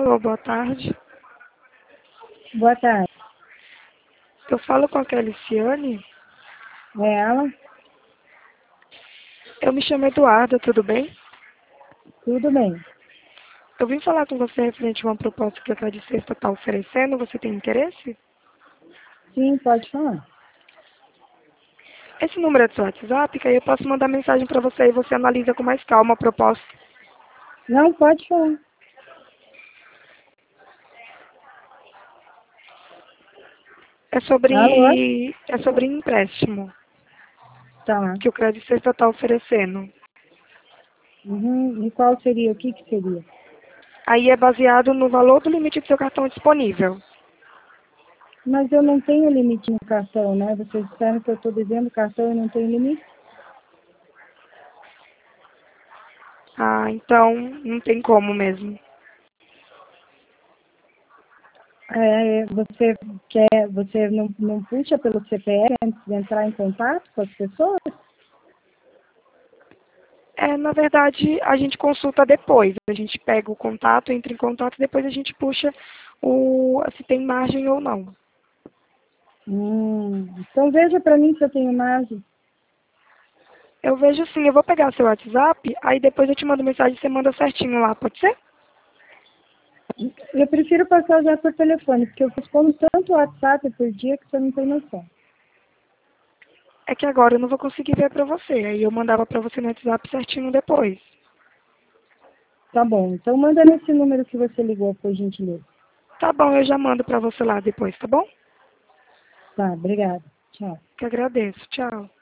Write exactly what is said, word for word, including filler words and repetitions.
Alô, boa tarde. Boa tarde. Eu falo com a Keliciane. É ela? Eu me chamo Eduarda, tudo bem? Tudo bem. Eu vim falar com você referente a uma proposta que a Crédito Sexta está oferecendo. Você tem interesse? Sim, pode falar. Esse número é do seu WhatsApp, que aí eu posso mandar mensagem para você e você analisa com mais calma a proposta. Não, pode falar. É Alô? sobre, é sobre empréstimo Tá. que o Crédito Sexta está oferecendo. Uhum. E qual seria? O que que seria? Aí é baseado no valor do limite do seu cartão disponível. Mas eu não tenho limite no cartão, né? Vocês disseram que eu estou devendo cartão e não tenho limite? Ah, então não tem como mesmo. É, você quer, você não, não puxa pelo C P F antes de entrar em contato com as pessoas? É, na verdade, a gente consulta depois. A gente pega o contato, entra em contato e depois a gente puxa o, se tem margem ou não. Hum. Então veja para mim se eu tenho margem. Eu vejo sim, eu vou pegar seu WhatsApp, aí depois eu te mando mensagem e você manda certinho lá, pode ser? Eu prefiro passar já por telefone, porque eu respondo tanto WhatsApp por dia que você não tem noção. É que agora eu não vou conseguir ver pra você, aí eu mandava pra você no WhatsApp certinho depois. Tá bom, então manda nesse número que você ligou, por gentileza. Tá bom, eu já mando pra você lá depois, tá bom? Tá, obrigada. Tchau. Que agradeço, tchau.